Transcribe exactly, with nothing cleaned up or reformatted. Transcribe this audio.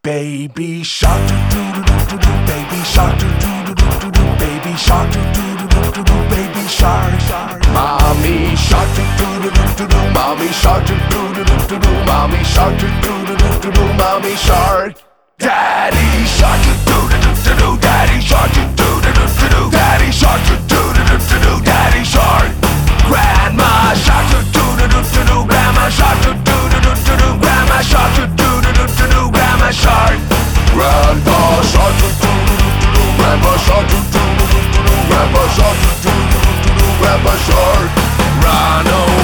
Baby shark do do do do do, baby shark do do do do do, baby shark do do do do do, baby shark shark. Mommy shark do do do do do, mommy shark do do do do do, mommy shark do do do do do, mommy shark. Daddy shark do do do do do, daddy shark do do do do do, daddy shark do do do do do, daddy shark. Grandma shark do do do do do, grandma shark do do do do do, grandma shark do do do do do, grandma shark. Grandpa shark do do do do, grandpa shark do do do do, grandpa shark do do do do, grandpa shark. Run away.